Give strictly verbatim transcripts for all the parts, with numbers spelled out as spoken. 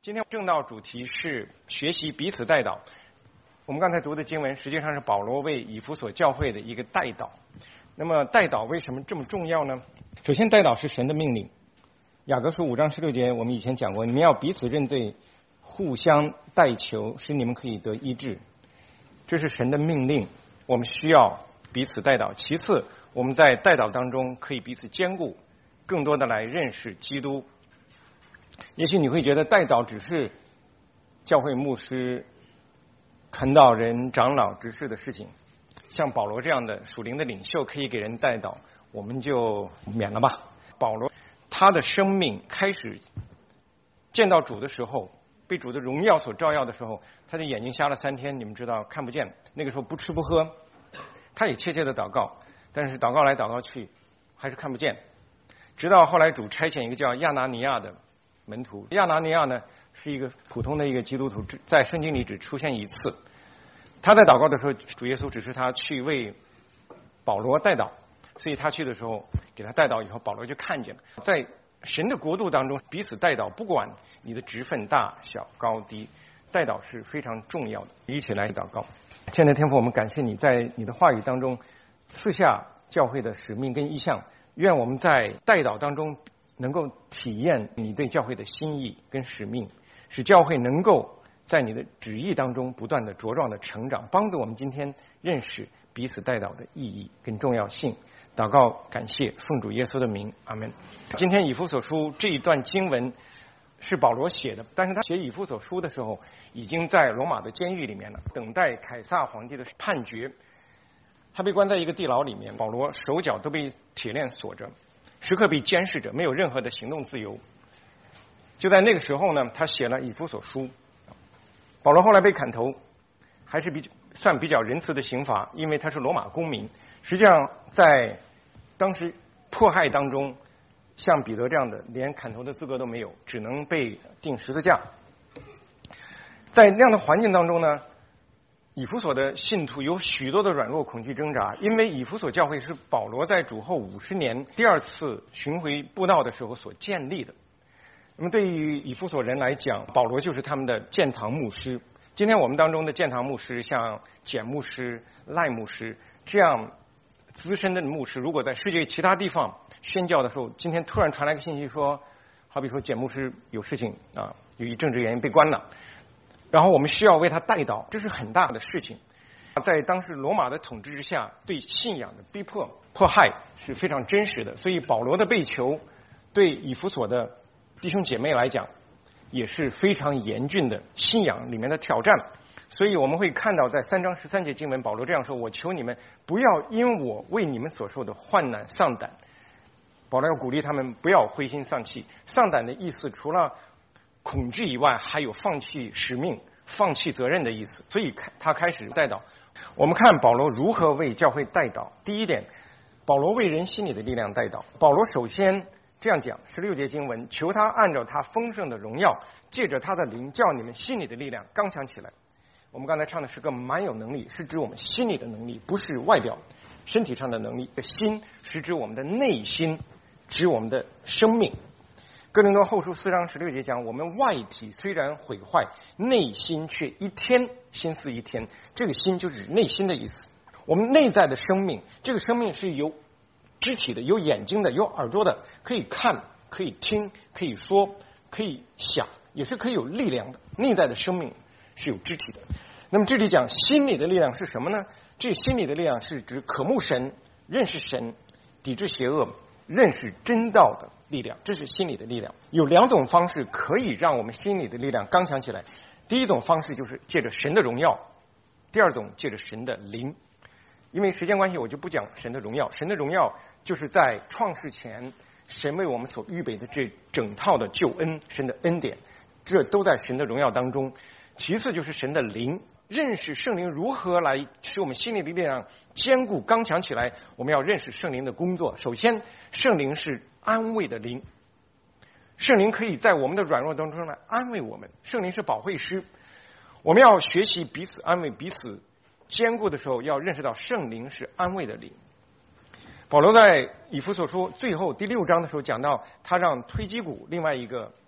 今天正道主题是学习彼此代祷。我们刚才读的经文实际上是保罗为以弗所教会的一个代祷。那么代祷为什么这么重要呢？首先，代祷是神的命令。雅各书五章十六节我们以前讲过，你们要彼此认罪，互相代求，使你们可以得医治。这是神的命令，我们需要彼此代祷。其次，我们在代祷当中可以彼此兼顾，更多的来认识基督。也许你会觉得代祷只是教会牧师、传道人、长老、执事的事情，像保罗这样的属灵的领袖可以给人代祷，我们就免了吧。保罗他的生命开始见到主的时候，被主的荣耀所照耀的时候，他的眼睛瞎了三天，你们知道看不见，那个时候不吃不喝，他也切切的祷告，但是祷告来祷告去还是看不见。直到后来主差遣一个叫亚拿尼亚的门徒，亚拿尼亚呢是一个普通的一个基督徒，在圣经里只出现一次。他在祷告的时候，主耶稣指示他去为保罗代祷，所以他去的时候给他代祷以后，保罗就看见了。在神的国度当中，彼此代祷，不管你的职分大小高低，代祷是非常重要的。一起来祷告。亲爱的天父，我们感谢你在你的话语当中赐下教会的使命跟意向，愿我们在代祷当中能够体验你对教会的心意跟使命，使教会能够在你的旨意当中不断的茁壮的成长，帮助我们今天认识彼此代祷的意义跟重要性。祷告感谢，奉主耶稣的名，阿们。今天以弗所书这一段经文是保罗写的，但是他写以弗所书的时候已经在罗马的监狱里面了，等待凯撒皇帝的判决。他被关在一个地牢里面，保罗手脚都被铁链锁着，时刻被监视着，没有任何的行动自由。就在那个时候呢，他写了以弗所书。保罗后来被砍头，还是比算比较仁慈的刑罚，因为他是罗马公民。实际上在当时迫害当中，像彼得这样的连砍头的资格都没有，只能被钉十字架。在那样的环境当中呢，以弗所的信徒有许多的软弱、恐惧、挣扎，因为以弗所教会是保罗在主后五十年第二次巡回布道的时候所建立的。那么对于以弗所人来讲，保罗就是他们的建堂牧师。今天我们当中的建堂牧师，像简牧师、赖牧师这样资深的牧师，如果在世界其他地方宣教的时候，今天突然传来个信息说，好比说简牧师有事情啊，由于政治原因被关了，然后我们需要为他代祷，这是很大的事情。在当时罗马的统治之下，对信仰的逼迫、迫害是非常真实的，所以保罗的被囚对以弗所的弟兄姐妹来讲也是非常严峻的信仰里面的挑战。所以我们会看到在三章十三节经文，保罗这样说，我求你们不要因我为你们所受的患难丧胆。保罗要鼓励他们不要灰心丧气。丧胆的意思除了恐惧以外，还有放弃使命、放弃责任的意思。所以他开始代祷。我们看保罗如何为教会代祷。第一点，保罗为人心里的力量代祷。保罗首先这样讲，十六节经文，求他按照他丰盛的荣耀，借着他的灵，叫你们心里的力量刚强起来。我们刚才唱的是个蛮有能力，是指我们心里的能力，不是外表身体上的能力。心是指我们的内心，指我们的生命。哥林多后书四章十六节讲，我们外体虽然毁坏，内心却一天心思一天。这个心就是内心的意思。我们内在的生命，这个生命是有肢体的，有眼睛的，有耳朵的，可以看，可以听，可以说，可以想，也是可以有力量的。内在的生命是有肢体的。那么这里讲心理的力量是什么呢？这心理的力量是指渴慕神、认识神、抵制邪恶、认识真道的力量，这是心理的力量。有两种方式可以让我们心理的力量刚强起来。第一种方式就是借着神的荣耀，第二种借着神的灵。因为时间关系，我就不讲神的荣耀。神的荣耀就是在创世前，神为我们所预备的这整套的救恩，神的恩典，这都在神的荣耀当中。其次就是神的灵，认识圣灵如何来使我们心里的力量坚固刚强起来。我们要认识圣灵的工作。首先，圣灵是安慰的灵，圣灵可以在我们的软弱当中来安慰我们。圣灵是保惠师，我们要学习彼此安慰、彼此坚固的时候，要认识到圣灵是安慰的灵。保罗在以弗所书最后第六章的时候讲到，他让推基古另外一个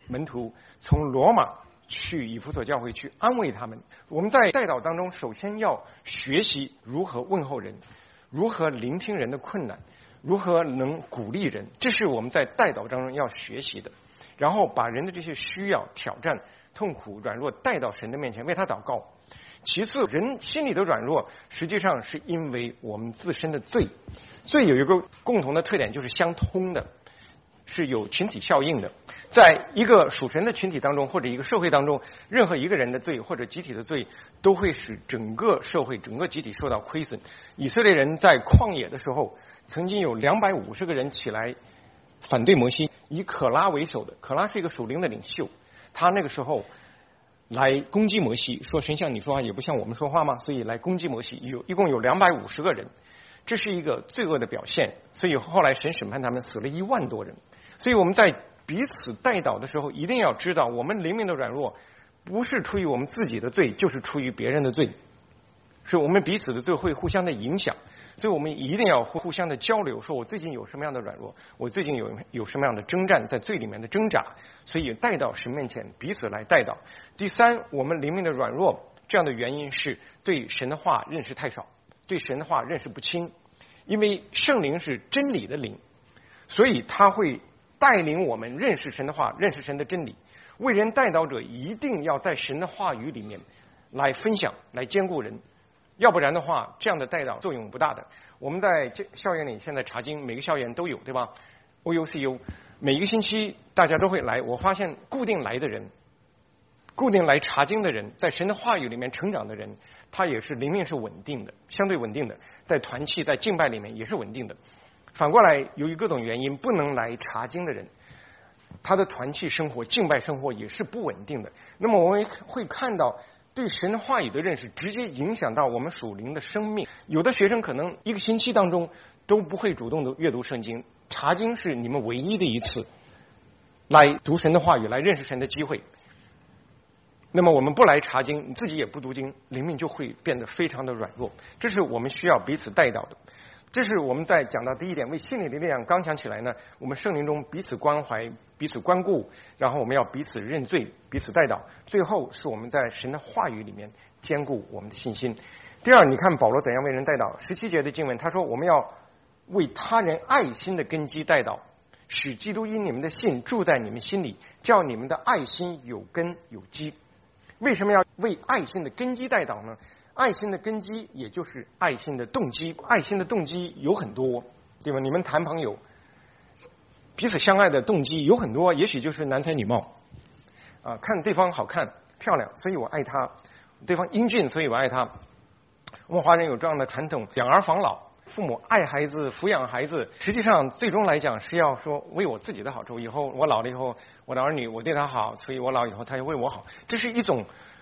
门徒从罗马去以弗所教会去安慰他们。我们在代祷当中，首先要学习如何问候人，如何聆听人的困难，如何能鼓励人，这是我们在代祷当中要学习的。然后把人的这些需要、挑战、痛苦、软弱带到神的面前，为他祷告。其次，人心里的软弱，实际上是因为我们自身的罪。罪有一个共同的特点，就是相通的，是有群体效应的。在一个属神的群体当中，或者一个社会当中，任何一个人的罪或者集体的罪，都会使整个社会、整个集体受到亏损。以色列人在旷野的时候，曾经有两百五十个人起来反对摩西，以可拉为首的，可拉是一个属灵的领袖，他那个时候来攻击摩西，说神像你说话也不像我们说话吗？所以来攻击摩西，有一共有两百五十个人，这是一个罪恶的表现。所以后来神审判他们，死了一万多人。所以我们在彼此代祷的时候，一定要知道，我们灵命的软弱不是出于我们自己的罪，就是出于别人的罪，是我们彼此的罪会互相的影响。所以我们一定要互相的交流，说我最近有什么样的软弱，我最近有有什么样的征战，在罪里面的挣扎，所以带到神面前，彼此来带祷。第三，我们灵命的软弱，这样的原因是对神的话认识太少，对神的话认识不清。因为圣灵是真理的灵，所以他会带领我们认识神的话，认识神的真理。为人代祷者一定要在神的话语里面来分享，来兼顾人，要不然的话，这样的代祷作用不大的。我们在校园里现在查经，每个校园都有，对吧 ？O U C U， 每一个星期大家都会来。我发现固定来的人，固定来查经的人，在神的话语里面成长的人，他也是灵命是稳定的，相对稳定的，在团契、在敬拜里面也是稳定的。反过来，由于各种原因不能来查经的人，他的团契生活、敬拜生活也是不稳定的。那么我们会看到，对神话语的认识直接影响到我们属灵的生命。有的学生可能一个星期当中都不会主动的阅读圣经，查经是你们唯一的一次来读神的话语、来认识神的机会。那么我们不来查经，你自己也不读经，灵命就会变得非常的软弱。这是我们需要彼此代祷的。这是我们在讲到第一点，为心理的力量刚强起来呢，我们圣灵中彼此关怀、彼此关顾，然后我们要彼此认罪、彼此代祷。最后是我们在神的话语里面坚固我们的信心。第二，你看保罗怎样为人代祷。十七节的经文，他说我们要为他人爱心的根基代祷，使基督因你们的信住在你们心里，叫你们的爱心有根有基。为什么要为爱心的根基代祷呢？爱心的根基也就是爱心的动机。爱心的动机有很多，对吧？你们谈朋友彼此相爱的动机有很多，也许就是男才女貌啊，看对方好看漂亮，所以我爱他；对方英俊，所以我爱他。我们华人有这样的传统，养儿防老，父母爱孩子、抚养孩子，实际上最终来讲是要说为我自己的好处。以后我老了以后，我的儿女我对他好，所以我老以后他也为我好。这是一种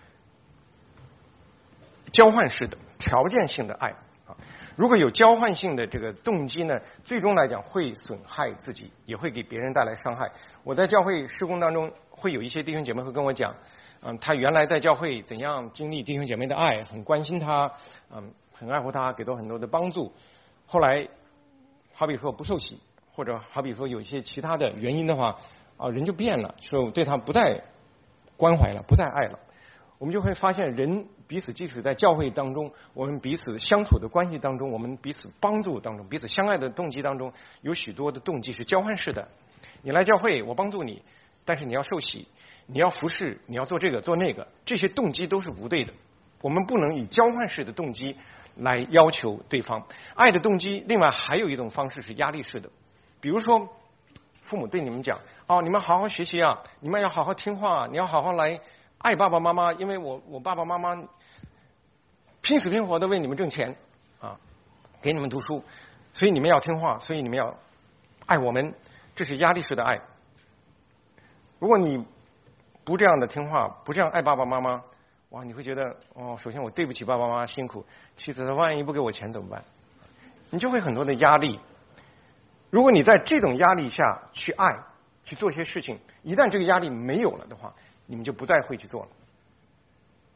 交换式的、条件性的爱啊。如果有交换性的这个动机呢，最终来讲会损害自己，也会给别人带来伤害。我在教会事工当中，会有一些弟兄姐妹会跟我讲，嗯，他原来在教会怎样经历弟兄姐妹的爱，很关心他，嗯，很爱护他，给到很多的帮助。后来，好比说不受洗，或者好比说有一些其他的原因的话，啊，人就变了，说对他不再关怀了，不再爱了。我们就会发现，人彼此即使在教会当中，我们彼此相处的关系当中，我们彼此帮助当中，彼此相爱的动机当中，有许多的动机是交换式的。你来教会，我帮助你，但是你要受洗，你要服侍，你要做这个做那个，这些动机都是不对的。我们不能以交换式的动机来要求对方。爱的动机，另外还有一种方式是压力式的。比如说，父母对你们讲，哦，你们好好学习啊，你们要好好听话，你要好好来爱爸爸妈妈，因为我我爸爸妈妈拼死拼活的为你们挣钱啊，给你们读书，所以你们要听话，所以你们要爱我们，这是压力式的爱。如果你不这样的听话，不这样爱爸爸妈妈，哇，你会觉得哦，首先我对不起爸爸妈妈辛苦，其次他万一不给我钱怎么办？你就会很多的压力。如果你在这种压力下去爱，去做些事情，一旦这个压力没有了的话，你们就不再会去做了。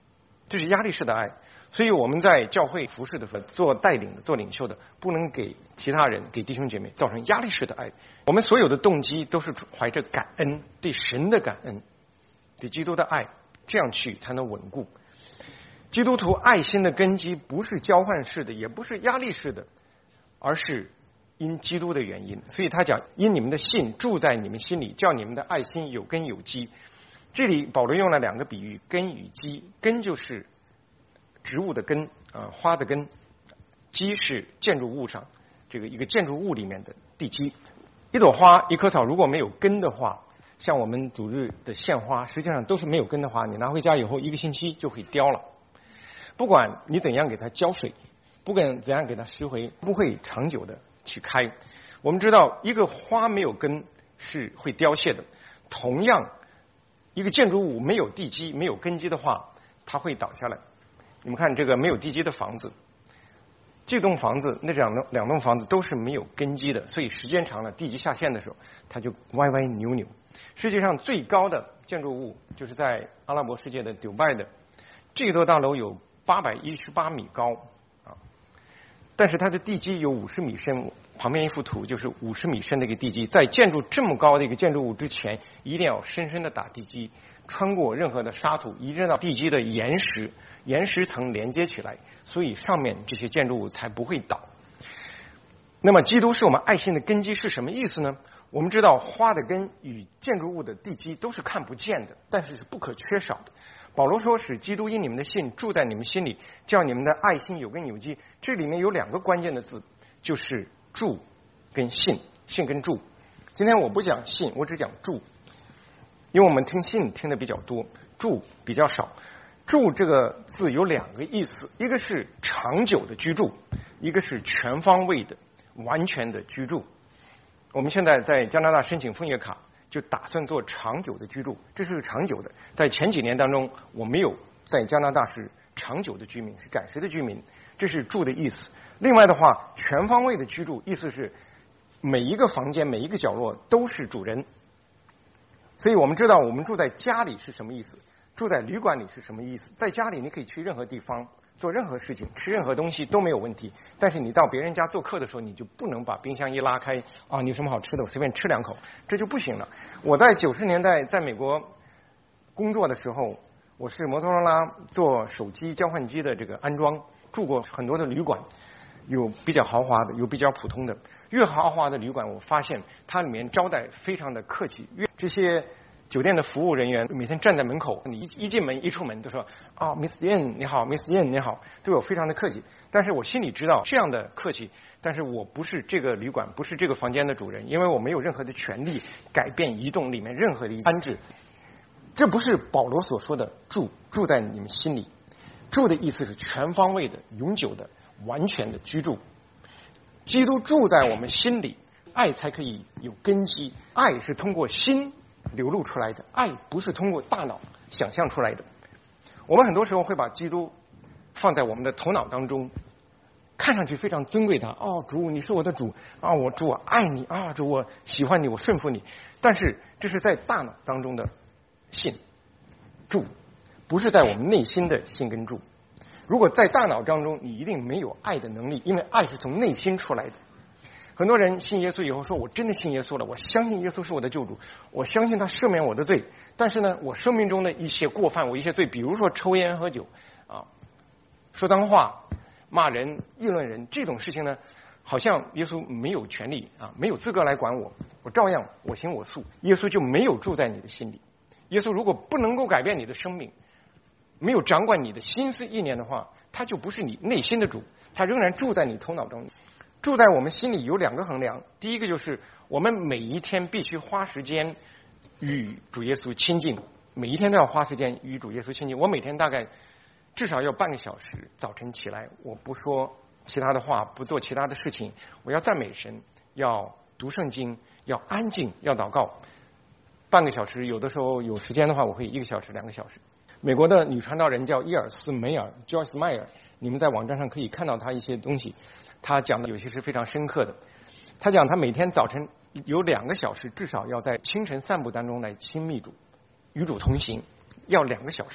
这是压力式的爱。所以我们在教会服侍的时候，做带领的、做领袖的，不能给其他人、给弟兄姐妹造成压力式的爱。我们所有的动机都是怀着感恩，对神的感恩，对基督的爱，这样去才能稳固。基督徒爱心的根基不是交换式的，也不是压力式的，而是因基督的原因。所以他讲，因你们的信住在你们心里，叫你们的爱心有根有基。这里保罗用了两个比喻，根与基。根就是植物的根啊、呃，花的根；基是建筑物上这个一个建筑物里面的地基。一朵花、一棵草如果没有根的话，像我们主日的献花，实际上都是没有根的花，你拿回家以后一个星期就会凋了。不管你怎样给它浇水，不管怎样给它施肥，不会长久的去开。我们知道，一个花没有根是会凋谢的。同样，一个建筑物没有地基、没有根基的话，它会倒下来。你们看这个没有地基的房子，这栋房子那两栋两栋房子都是没有根基的，所以时间长了，地基下陷的时候，它就歪歪扭扭。世界上最高的建筑物就是在阿拉伯世界的迪拜的，这座大楼有八百一十八米高啊，但是它的地基有五十米深。旁边一幅图就是五十米深的一个地基，在建筑这么高的一个建筑物之前，一定要深深的打地基，穿过任何的沙土，一直到地基的岩石，岩石层连接起来，所以上面这些建筑物才不会倒。那么，基督是我们爱心的根基是什么意思呢？我们知道，花的根与建筑物的地基都是看不见的，但是是不可缺少的。保罗说，使基督因你们的信住在你们心里，叫你们的爱心有根有基。这里面有两个关键的字，就是住跟信，信跟住。今天我不讲信，我只讲住，因为我们听信听的比较多，住比较少。住这个字有两个意思，一个是长久的居住，一个是全方位的、完全的居住。我们现在在加拿大申请枫叶卡，就打算做长久的居住，这是长久的。在前几年当中，我没有在加拿大是长久的居民，是暂时的居民，这是住的意思。另外的话，全方位的居住意思是每一个房间、每一个角落都是主人。所以我们知道，我们住在家里是什么意思，住在旅馆里是什么意思。在家里你可以去任何地方做任何事情，吃任何东西都没有问题，但是你到别人家做客的时候，你就不能把冰箱一拉开啊，你有什么好吃的我随便吃两口，这就不行了。我在九十年代在美国工作的时候，我是摩托罗拉做手机交换机的这个安装，住过很多的旅馆，有比较豪华的，有比较普通的。越豪华的旅馆，我发现它里面招待非常的客气，越这些酒店的服务人员每天站在门口，你一一进门一出门都说啊 ，Miss Yin 你好 ，Miss Yin 你好，对我非常的客气。但是我心里知道这样的客气，但是我不是这个旅馆，不是这个房间的主人，因为我没有任何的权利改变移动里面任何的安置。这不是保罗所说的住，住在你们心里。住的意思是全方位的、永久的、完全的居住。基督住在我们心里，爱才可以有根基。爱是通过心流露出来的，爱不是通过大脑想象出来的。我们很多时候会把基督放在我们的头脑当中，看上去非常尊贵他。哦，主，你是我的主啊，我主我爱你啊，主我喜欢你，我顺服你。但是这是在大脑当中的信住，不是在我们内心的信跟住。如果在大脑当中，你一定没有爱的能力，因为爱是从内心出来的。很多人信耶稣以后说，我真的信耶稣了，我相信耶稣是我的救主，我相信他赦免我的罪。但是呢，我生命中的一些过犯，我一些罪，比如说抽烟喝酒啊，说脏话、骂人、议论人这种事情呢，好像耶稣没有权利啊，没有资格来管我，我照样我行我素。耶稣就没有住在你的心里。耶稣如果不能够改变你的生命，没有掌管你的心思意念的话，他就不是你内心的主，他仍然住在你头脑中。住在我们心里有两个衡量，第一个就是我们每一天必须花时间与主耶稣亲近，每一天都要花时间与主耶稣亲近。我每天大概至少要半个小时，早晨起来我不说其他的话，不做其他的事情，我要赞美神，要读圣经，要安静，要祷告。半个小时，有的时候有时间的话，我会一个小时、两个小时。美国的女传道人叫伊尔斯梅尔 （Joyce Meyer）， 你们在网站上可以看到她一些东西。她讲的有些是非常深刻的。她讲她每天早晨有两个小时，至少要在清晨散步当中来亲密主，与主同行，要两个小时。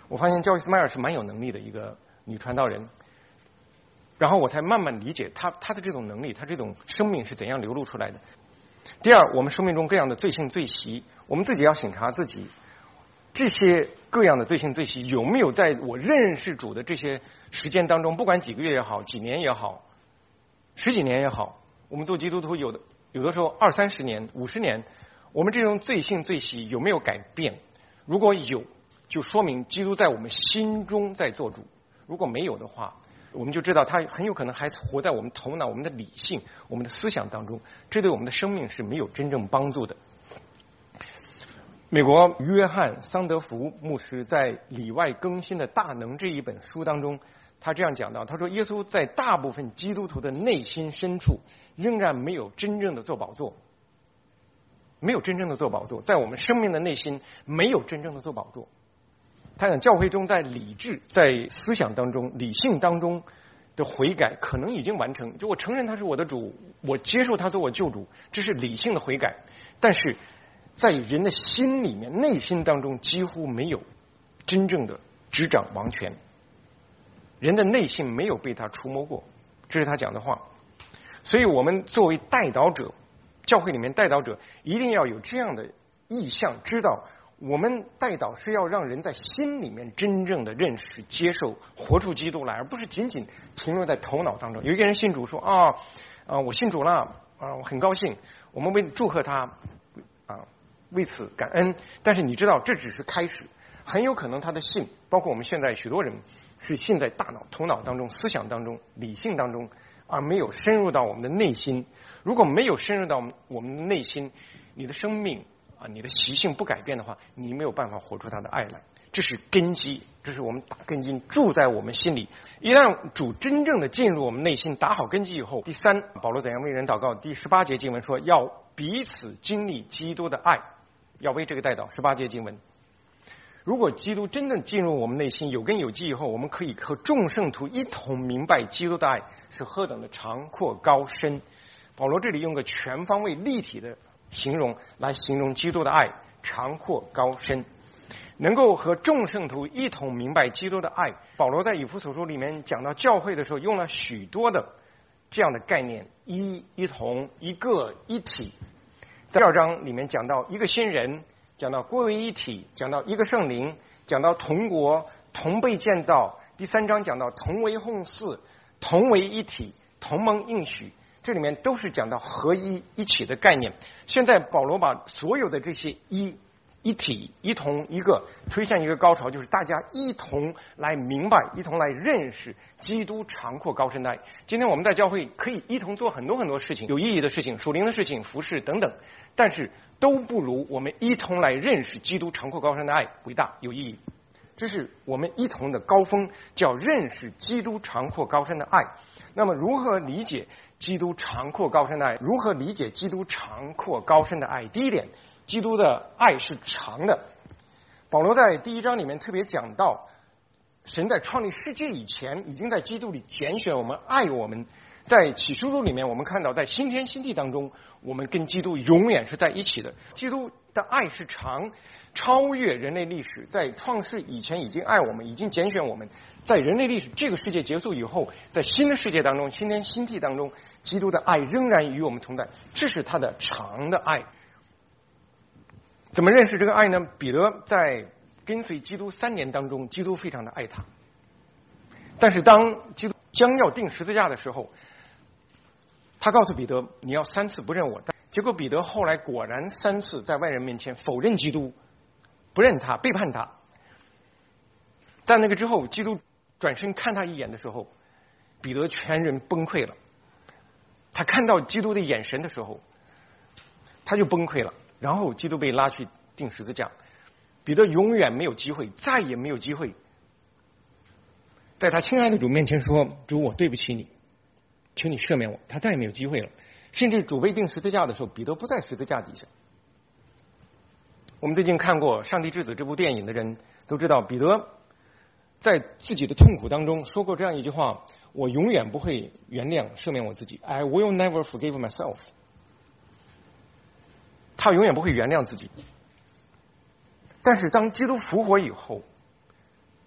我发现教伊斯迈尔是蛮有能力的一个女传道人，然后我才慢慢理解她她的这种能力，她这种生命是怎样流露出来的。第二，我们生命中各样的罪性罪习，我们自己要省察自己，这些各样的罪性罪习有没有在我认识主的这些时间当中，不管几个月也好，几年也好，十几年也好，我们做基督徒有的有的时候二三十年、五十年，我们这种罪性罪习有没有改变？如果有，就说明基督在我们心中在做主；如果没有的话，我们就知道他很有可能还活在我们头脑、我们的理性、我们的思想当中，这对我们的生命是没有真正帮助的。美国约翰桑德福牧师在《里外更新的大能》这一本书当中，他这样讲到，他说耶稣在大部分基督徒的内心深处仍然没有真正的做宝座，没有真正的做宝座，在我们生命的内心没有真正的做宝座。他讲教会中在理智、在思想当中、理性当中的悔改可能已经完成，就我承认他是我的主，我接受他做我救主，这是理性的悔改。但是在人的心里面、内心当中几乎没有真正的执掌王权，人的内心没有被他触摸过，这是他讲的话。所以我们作为代祷者，教会里面代祷者一定要有这样的意向，知道我们代祷是要让人在心里面真正的认识、接受、活出基督来，而不是仅仅停留在头脑当中。有一个人信主说啊啊，我信主了啊，我很高兴，我们为祝贺他啊，为此感恩。但是你知道，这只是开始，很有可能他的信，包括我们现在许多人是信在大脑、头脑当中、思想当中、理性当中，而没有深入到我们的内心。如果没有深入到我们的内心，你的生命啊，你的习性不改变的话，你没有办法活出他的爱来。这是根基，这是我们打根基住在我们心里。一旦主真正的进入我们内心，打好根基以后，第三，保罗怎样为人祷告？第十八节经文说，要彼此经历基督的爱，要为这个代祷。十八节经文，如果基督真的进入我们内心，有根有基以后，我们可以和众圣徒一同明白基督的爱是何等的长阔高深。保罗这里用个全方位立体的形容来形容基督的爱长阔高深，能够和众圣徒一同明白基督的爱。保罗在以弗所书里面讲到教会的时候，用了许多的这样的概念，一、一同、一个、一体。在第二章里面讲到一个新人，讲到归为一体，讲到一个圣灵，讲到同国同被建造。第三章讲到同为hon祀，同为一体，同蒙应许。这里面都是讲到合一一起的概念。现在保罗把所有的这些一、一体、一同、一个推向一个高潮，就是大家一同来明白，一同来认识基督长阔高深的爱。今天我们在教会可以一同做很多很多事情，有意义的事情、属灵的事情、服事等等，但是都不如我们一同来认识基督长阔高深的爱伟大有意义。这是我们一同的高峰，叫认识基督长阔高深的爱。那么如何理解基督长阔高深的爱？如何理解基督长阔高深的爱？第一点，基督的爱是长的。保罗在第一章里面特别讲到，神在创立世界以前，已经在基督里拣选我们、爱我们。在启示录里面，我们看到在新天新地当中，我们跟基督永远是在一起的。基督的爱是长，超越人类历史，在创世以前已经爱我们，已经拣选我们。在人类历史这个世界结束以后，在新的世界当中，新天新地当中，基督的爱仍然与我们同在，这是他的长的爱。怎么认识这个爱呢？彼得在跟随基督三年当中，基督非常的爱他，但是当基督将要钉十字架的时候，他告诉彼得，你要三次不认我。结果彼得后来果然三次在外人面前否认基督，不认他，背叛他。在那个之后，基督转身看他一眼的时候，彼得全人崩溃了。他看到基督的眼神的时候，他就崩溃了。然后基督被拉去钉十字架，彼得永远没有机会，再也没有机会在他亲爱的主面前说，主，我对不起你，求你赦免我。他再也没有机会了。甚至主被钉十字架的时候，彼得不在十字架底下。我们最近看过《上帝之子》这部电影的人都知道，彼得在自己的痛苦当中说过这样一句话，我永远不会原谅赦免我自己， I will never forgive myself。 他永远不会原谅自己。但是当基督复活以后，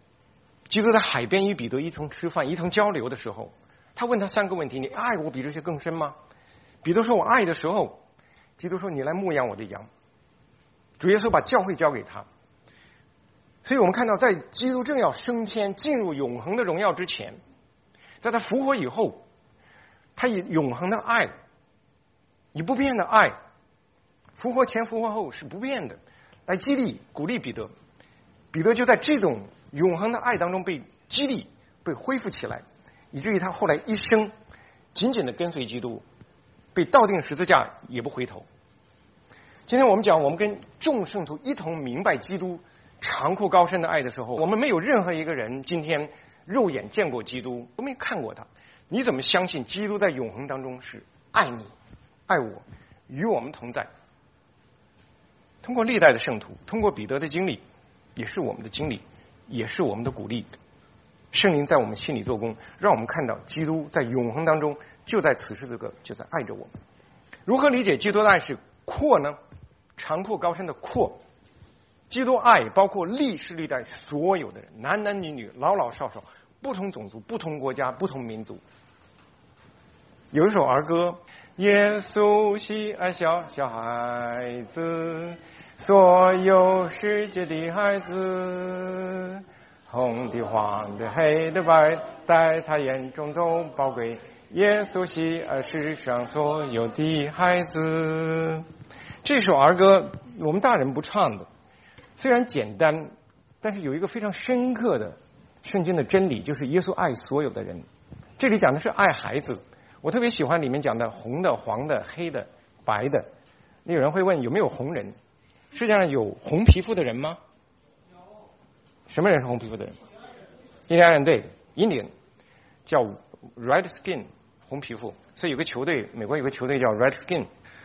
基督在海边与彼得一同吃饭、一同交流的时候，他问他三个问题：你爱我比这些更深吗？彼得说我爱的时候，基督说你来牧养我的羊。主耶稣把教会交给他。所以我们看到，在基督正要升天进入永恒的荣耀之前，在他复活以后，他以永恒的爱，以不变的爱，复活前复活后是不变的，来激励鼓励彼得。彼得就在这种永恒的爱当中被激励，被恢复起来，以至于他后来一生紧紧的跟随基督，被倒钉十字架也不回头。今天我们讲，我们跟众圣徒一同明白基督长阔高深的爱的时候，我们没有任何一个人今天肉眼见过基督，都没看过他，你怎么相信基督在永恒当中是爱你、爱我，与我们同在？通过历代的圣徒，通过彼得的经历，也是我们的经历，也是我们的鼓励。圣灵在我们心里做工，让我们看到基督在永恒当中就在此时此刻就在爱着我们。如何理解基督的爱是阔呢？长阔高深的阔。基督爱包括历世历代所有的人，男男女女，老老少少，不同种族，不同国家，不同民族。有一首儿歌，耶稣喜爱小小孩子，所有世界的孩子，红的黄的黑的白，在他眼中都宝贵。耶稣喜爱世上所有的孩子。这首儿歌我们大人不唱的，虽然简单，但是有一个非常深刻的圣经的真理，就是耶稣爱所有的人。这里讲的是爱孩子，我特别喜欢里面讲的红的、黄的、黑的、白的。有人会问有没有红人？世界上有红皮肤的人吗？有。什么人是红皮肤的人？印第安人，对，印第安叫 red skin， 红皮肤。所以有个球队，美国有个球队叫 red skin。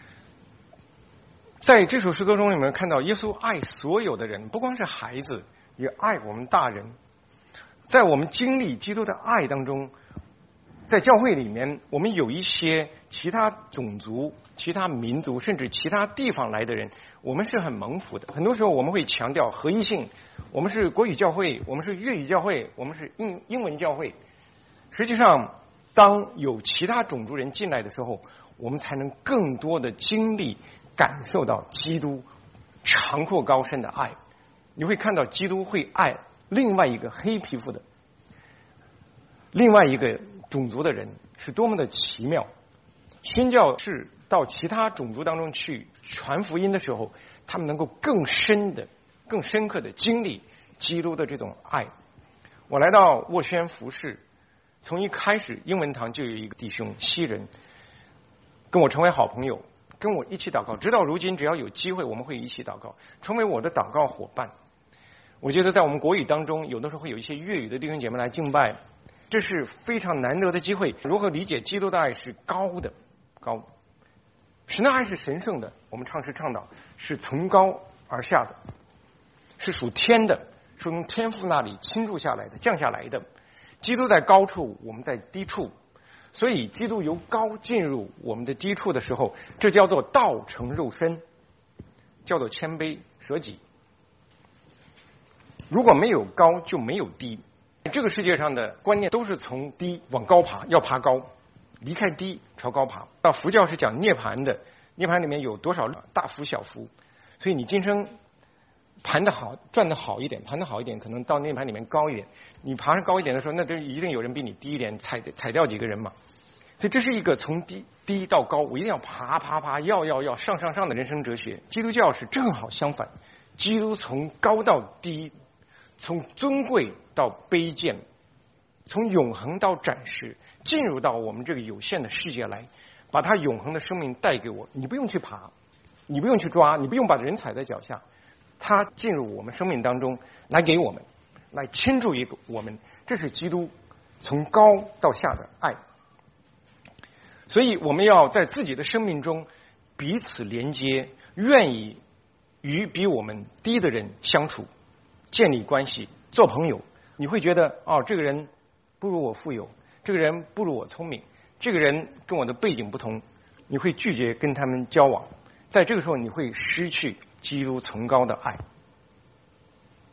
在这首诗歌中，你们看到耶稣爱所有的人，不光是孩子，也爱我们大人。在我们经历基督的爱当中，在教会里面，我们有一些其他种族、其他民族，甚至其他地方来的人，我们是很蒙福的。很多时候我们会强调合一性，我们是国语教会，我们是粤语教会，我们是英英文教会。实际上，当有其他种族人进来的时候，我们才能更多的经历感受到基督长阔高深的爱。你会看到基督会爱另外一个黑皮肤的、另外一个种族的人，是多么的奇妙。宣教士到其他种族当中去传福音的时候，他们能够更深的、更深刻的经历基督的这种爱。我来到沃宣服侍，从一开始英文堂就有一个弟兄西人跟我成为好朋友，跟我一起祷告，直到如今只要有机会我们会一起祷告，成为我的祷告伙伴。我觉得在我们国语当中，有的时候会有一些粤语的弟兄姐妹来敬拜，这是非常难得的机会。如何理解基督的爱是高的，高，神的爱是神圣的，我们唱诗倡导是从高而下的，是属天的，是从天父那里倾注下来的，降下来的。基督在高处，我们在低处，所以基督由高进入我们的低处的时候，这叫做道成肉身，叫做谦卑舍己。如果没有高，就没有低。这个世界上的观念都是从低往高爬，要爬高，离开低朝高爬。到佛教是讲涅槃的，涅槃里面有多少大福小福，所以你今生盘得好，赚得好一点，盘得好一点，可能到涅槃里面高一点。你爬上高一点的时候，那都一定有人比你低一点，踩踩掉几个人嘛。所以这是一个从低低到高，我一定要爬爬爬，要要要上上上的人生哲学。基督教是正好相反，基督从高到低，从尊贵到卑贱，从永恒到展示，进入到我们这个有限的世界来，把他永恒的生命带给我。你不用去爬，你不用去抓，你不用把人踩在脚下，他进入我们生命当中来给我们，来倾注于我们。这是基督从高到下的爱。所以我们要在自己的生命中彼此连接，愿意与比我们低的人相处，建立关系，做朋友。你会觉得哦，这个人不如我富有，这个人不如我聪明，这个人跟我的背景不同，你会拒绝跟他们交往。在这个时候，你会失去基督崇高的爱。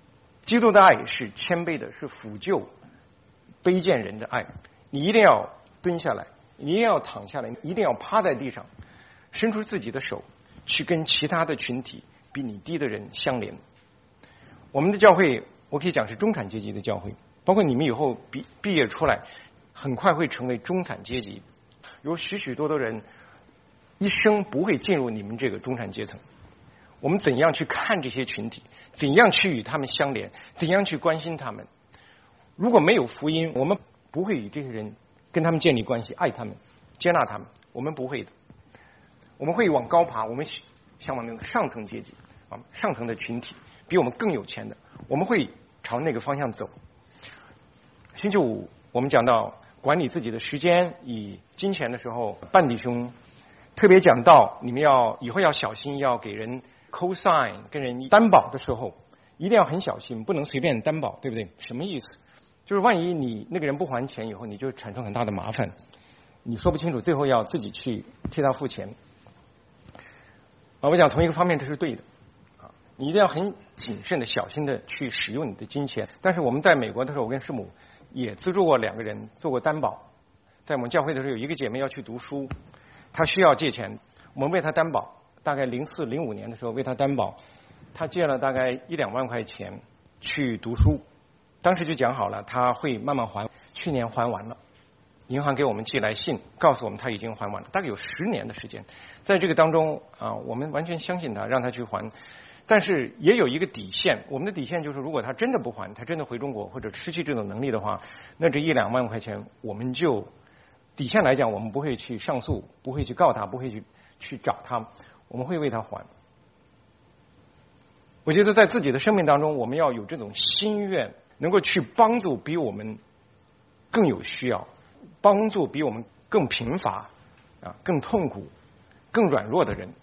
基督的爱是谦卑的，是抚救卑贱人的爱。你一定要蹲下来，你一定要躺下来，一定要趴在地上，伸出自己的手去跟其他的群体比你低的人相连。我们的教会我可以讲是中产阶级的教会，包括你们以后毕毕业出来很快会成为中产阶级，有许许多多人一生不会进入你们这个中产阶层。我们怎样去看这些群体，怎样去与他们相连，怎样去关心他们。如果没有福音，我们不会与这些人跟他们建立关系，爱他们，接纳他们，我们不会的。我们会往高爬，我们向往那个上层阶级啊，上层的群体，比我们更有钱的，我们会朝那个方向走。星期五我们讲到管理自己的时间以金钱的时候，半弟兄特别讲到你们要以后要小心，要给人 cosign 跟人担保的时候一定要很小心，不能随便担保，对不对？什么意思？就是万一你那个人不还钱以后，你就产生很大的麻烦，你说不清楚，最后要自己去替他付钱。啊，我讲从一个方面这是对的，啊，你一定要很谨慎的、小心的去使用你的金钱。但是我们在美国的时候，我跟师母也资助过两个人做过担保。在我们教会的时候，有一个姐妹要去读书，她需要借钱，我们为她担保。大概零四零五年的时候为她担保，她借了大概一两万块钱去读书。当时就讲好了，她会慢慢还，去年还完了。银行给我们寄来信，告诉我们他已经还完了，大概有十年的时间。在这个当中啊，我们完全相信他，让他去还。但是也有一个底线，我们的底线就是，如果他真的不还，他真的回中国或者失去这种能力的话，那这一两万块钱我们就底线来讲，我们不会去上诉，不会去告他，不会去去找他，我们会为他还。我觉得在自己的生命当中，我们要有这种心愿，能够去帮助比我们更有需要，帮助比我们更贫乏啊、更痛苦、更软弱的人。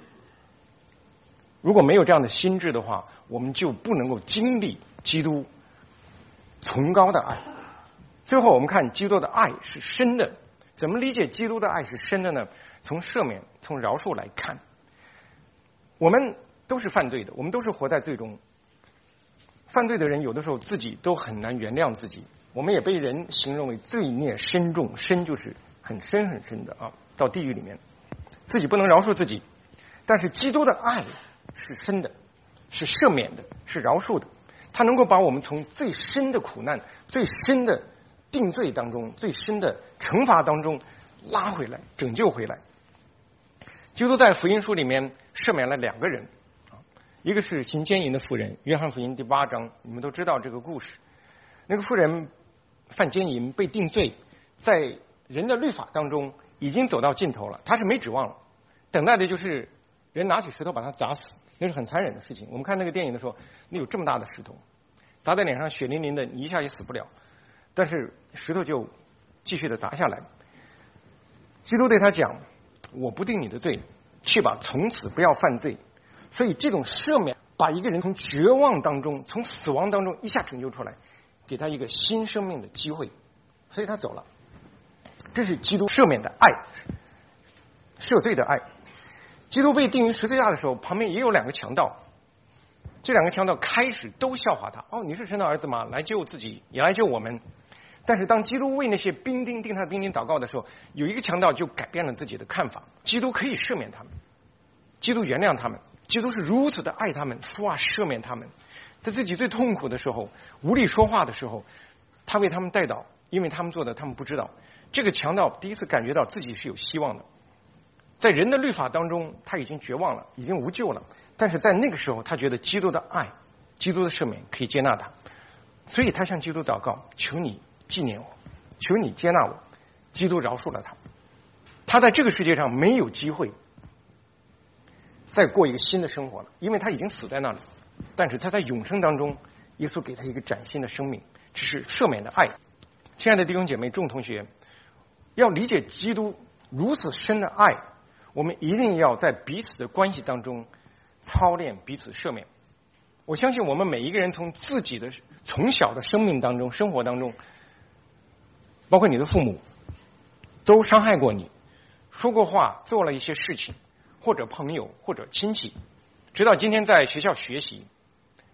如果没有这样的心智的话，我们就不能够经历基督崇高的爱。最后我们看基督的爱是深的，怎么理解基督的爱是深的呢？从赦免、从饶恕来看，我们都是犯罪的，我们都是活在罪中。犯罪的人有的时候自己都很难原谅自己，我们也被人形容为罪孽深重，深就是很深很深的啊，到地狱里面，自己不能饶恕自己。但是基督的爱是深的，是赦免的，是饶恕的，他能够把我们从最深的苦难、最深的定罪当中、最深的惩罚当中拉回来，拯救回来。基督在福音书里面赦免了两个人，一个是行奸淫的妇人，约翰福音第八章，你们都知道这个故事。那个妇人犯奸淫被定罪，在人的律法当中已经走到尽头了，他是没指望了，等待的就是人拿起石头把他砸死，那是很残忍的事情。我们看那个电影的时候，那有这么大的石头砸在脸上，血淋淋的，你一下也死不了，但是石头就继续的砸下来。基督对他讲，我不定你的罪，去吧，从此不要犯罪。所以这种赦免把一个人从绝望当中、从死亡当中一下拯救出来，给他一个新生命的机会，所以他走了。这是基督赦免的爱，赦罪的爱。基督被钉于十字架的时候，旁边也有两个强盗，这两个强盗开始都笑话他，哦，你是神的儿子吗？来救自己，也来救我们。但是当基督为那些兵丁钉他的兵丁祷告的时候，有一个强盗就改变了自己的看法，基督可以赦免他们，基督原谅他们，基督是如此的爱他们，父啊，赦免他们。在自己最痛苦的时候，无力说话的时候，他为他们代祷，因为他们做的他们不知道。这个强盗第一次感觉到自己是有希望的，在人的律法当中他已经绝望了，已经无救了，但是在那个时候他觉得基督的爱、基督的赦免可以接纳他，所以他向基督祷告，求你纪念我，求你接纳我。基督饶恕了他，他在这个世界上没有机会再过一个新的生活了，因为他已经死在那里。但是他在永生当中，耶稣给他一个崭新的生命，这是赦免的爱。亲爱的弟兄姐妹、众同学，要理解基督如此深的爱，我们一定要在彼此的关系当中操练彼此赦免。我相信我们每一个人从自己的从小的生命当中、生活当中，包括你的父母，都伤害过你，说过话，做了一些事情，或者朋友，或者亲戚，直到今天在学校学习，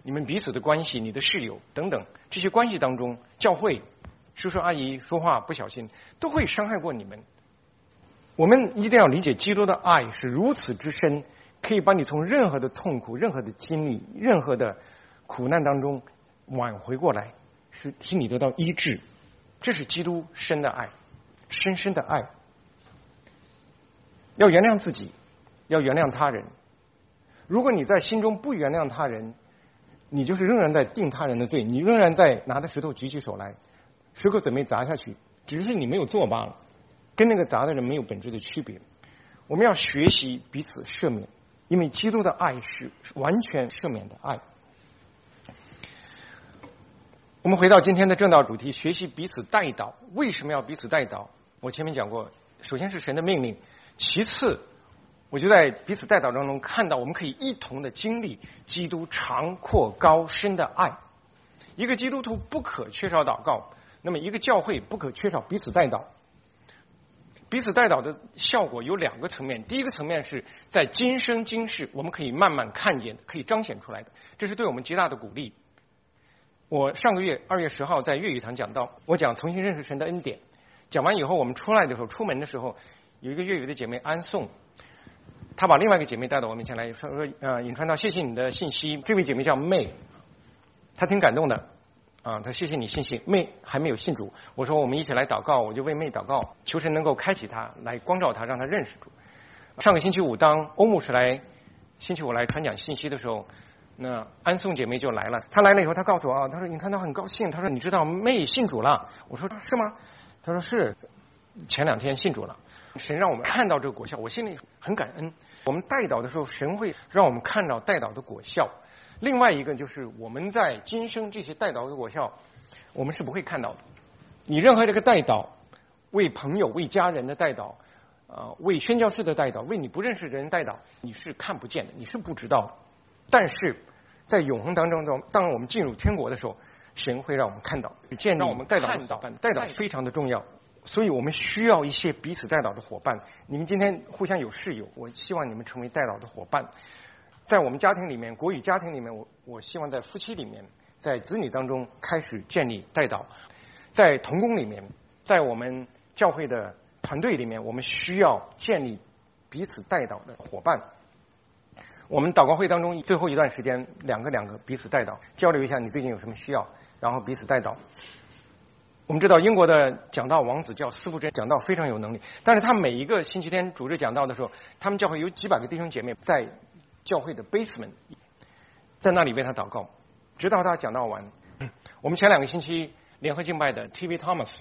你们彼此的关系，你的室友等等这些关系当中，教会叔叔阿姨说话不小心都会伤害过你们。我们一定要理解基督的爱是如此之深，可以把你从任何的痛苦、任何的经历、任何的苦难当中挽回过来，使使你得到医治。这是基督深的爱，深深的爱。要原谅自己，要原谅他人。如果你在心中不原谅他人，你就是仍然在定他人的罪，你仍然在拿着石头举起手来，时刻准备砸下去，只是你没有做罢了，跟那个砸的人没有本质的区别。我们要学习彼此赦免，因为基督的爱是完全赦免的爱。我们回到今天的正道主题，学习彼此代祷。为什么要彼此代祷？我前面讲过，首先是神的命令，其次我就在彼此代祷当中看到我们可以一同的经历基督长阔高深的爱。一个基督徒不可缺少祷告，那么一个教会不可缺少彼此代祷。彼此代祷的效果有两个层面，第一个层面是在今生今世我们可以慢慢看见，可以彰显出来的，这是对我们极大的鼓励。我上个月二月十号在粤语堂讲到，我讲重新认识神的恩典。讲完以后，我们出来的时候，出门的时候，有一个粤语的姐妹安颂，她把另外一个姐妹带到我面前来，说说呃，尹传道，谢谢你的信息。这位姐妹叫妹，她挺感动的啊，她谢谢你信息。妹还没有信主，我说我们一起来祷告，我就为妹祷告，求神能够开启她，来光照她，让她认识主。上个星期五，当欧牧师来星期五来传讲信息的时候，那安颂姐妹就来了。她来了以后，她告诉我啊，她说尹传道很高兴，她说你知道妹信主了。我说是吗？她说是，前两天信主了。神让我们看到这个果效，我心里很感恩。我们代祷的时候，神会让我们看到代祷的果效。另外一个就是我们在今生这些代祷的果效，我们是不会看到的。你任何这个代祷，为朋友、为家人的代祷，呃，为宣教士的代祷，为你不认识的人代祷，你是看不见的，你是不知道的。但是在永恒当中，当我们进入天国的时候，神会让我们看到，见让我们代祷的伙伴，代祷非常的重要。所以我们需要一些彼此代祷的伙伴。你们今天互相有室友，我希望你们成为代祷的伙伴。在我们家庭里面，国语家庭里面，我我希望在夫妻里面，在子女当中开始建立代祷。在同工里面，在我们教会的团队里面，我们需要建立彼此代祷的伙伴。我们祷告会当中最后一段时间，两个两个彼此代祷，交流一下你最近有什么需要，然后彼此代祷。我们知道英国的讲道王子叫司布真，讲道非常有能力，但是他每一个星期天主日讲道的时候，他们教会有几百个弟兄姐妹在教会的 basement， 在那里为他祷告，直到他讲道完。我们前两个星期联合敬拜的 T V Thomas，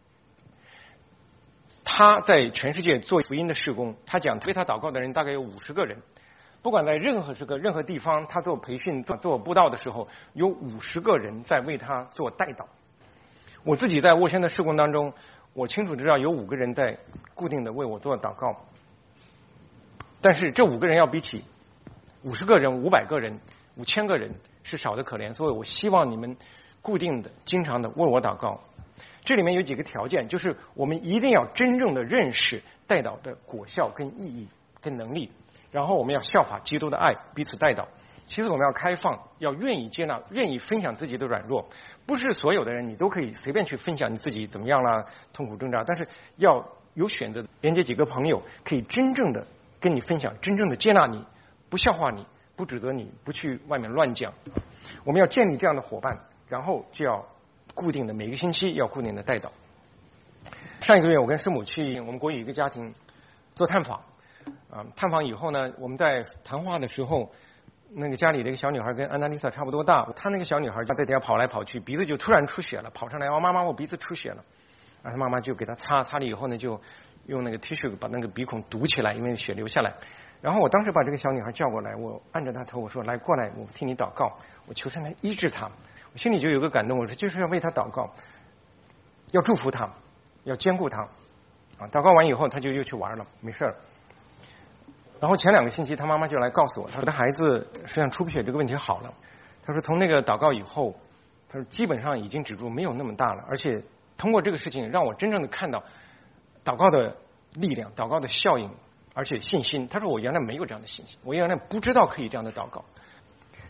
他在全世界做福音的事工，他讲为他祷告的人大概有五十个人，不管在任何这个任何地方，他做培训做做布道的时候，有五十个人在为他做代祷。我自己在沃宣的事工当中，我清楚知道有五个人在固定的为我做祷告，但是这五个人要比起五十个人、五百个人、五千个人是少的可怜，所以我希望你们固定的、经常的为我祷告。这里面有几个条件，就是我们一定要真正的认识代祷的果效跟意义跟能力，然后我们要效法基督的爱，彼此代祷。其实我们要开放，要愿意接纳，愿意分享自己的软弱。不是所有的人你都可以随便去分享你自己怎么样啦，痛苦挣扎，但是要有选择，连接几个朋友可以真正的跟你分享，真正的接纳你，不笑话你，不指责你，不去外面乱讲。我们要建立这样的伙伴，然后就要固定的每个星期要固定的代祷。上一个月我跟师母去我们国语一个家庭做探访，啊，探访以后呢，我们在谈话的时候，那个家里的一个小女孩跟安娜丽莎差不多大，她那个小女孩在底下跑来跑去，鼻子就突然出血了，跑上来，哦，妈妈，我鼻子出血了。然后她妈妈就给她擦，擦了以后呢，就用那个 T 恤把那个鼻孔堵起来，因为血流下来。然后我当时把这个小女孩叫过来，我按着她头，我说来过来，我替你祷告，我求神来医治她。我心里就有个感动，我说就是要为她祷告，要祝福她，要兼顾她。啊，祷告完以后，她就又去玩了，没事了。然后前两个星期，他妈妈就来告诉我，他说他孩子实际上出不血这个问题好了。他说从那个祷告以后，他说基本上已经止住，没有那么大了。而且通过这个事情，让我真正的看到祷告的力量、祷告的效应，而且信心。他说我原来没有这样的信心，我原来不知道可以这样的祷告。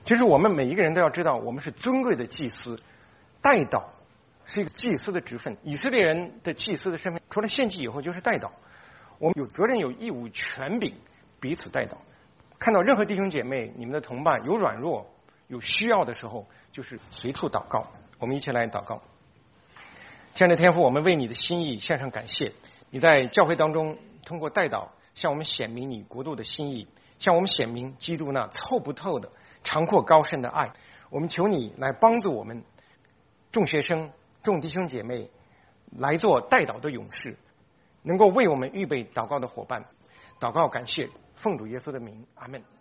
其实我们每一个人都要知道，我们是尊贵的祭司，代祷是一个祭司的职分。以色列人的祭司的身份，除了献祭以后就是代祷。我们有责任、有义务、权柄彼此代祷。看到任何弟兄姐妹、你们的同伴有软弱、有需要的时候，就是随处祷告。我们一起来祷告。亲爱的天父，我们为你的心意献上感谢。你在教会当中通过代祷向我们显明你国度的心意，向我们显明基督那凑不透的长阔高深的爱。我们求你来帮助我们众学生、众弟兄姐妹来做代祷的勇士，能够为我们预备祷告的伙伴。祷告感谢，奉主耶稣的名，阿们。